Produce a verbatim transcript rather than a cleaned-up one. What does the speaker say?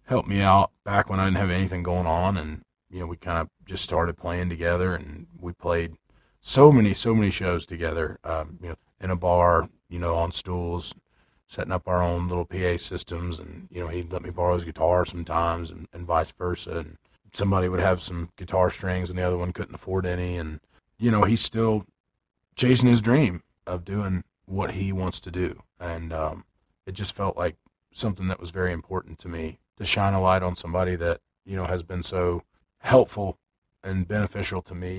helped me out back when I didn't have anything going on. And, you know, we kind of just started playing together, and we played so many, so many shows together, um, you know, in a bar, you know, on stools, setting up our own little P A systems. And, you know, he'd let me borrow his guitar sometimes, and, and vice versa. And somebody would have some guitar strings and the other one couldn't afford any. And, you know, he's still chasing his dream of doing what he wants to do. And um, it just felt like something that was very important to me, to shine a light on somebody that, you know, has been so helpful and beneficial to me.